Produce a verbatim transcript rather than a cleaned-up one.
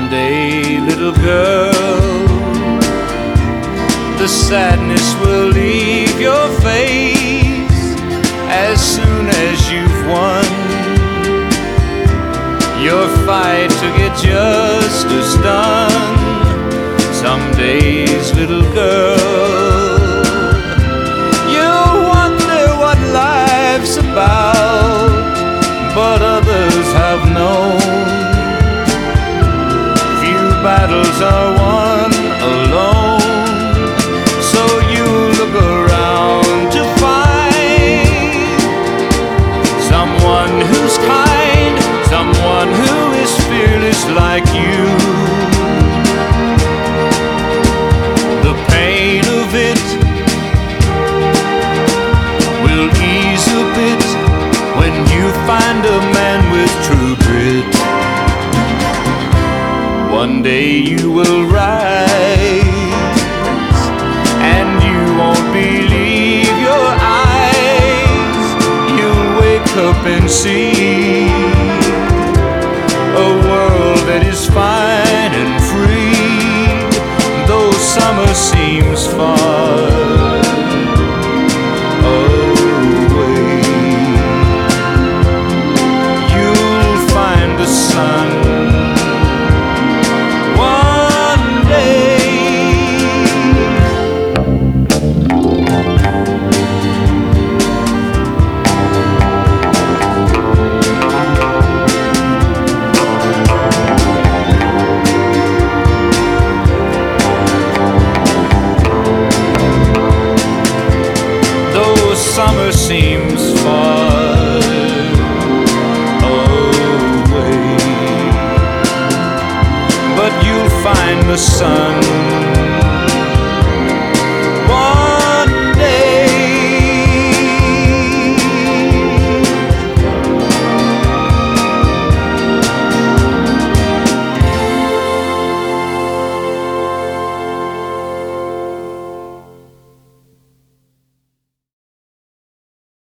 Someday, little girl, the sadness will leave your face as soon as you've won your fight to get justice done. Some days, little girl, you'll wonder what life's about, but others have known few battles are won alone. So you look around to find someone who's kind, someone who is fearless like you. The pain of it will ease a bit when you find a man with true grit. One day you will rise and you won't believe your eyes. You'll wake up and see a world that is fine and free, though summer seems far away. You'll find the sun summer seems far away, but you'll find the sun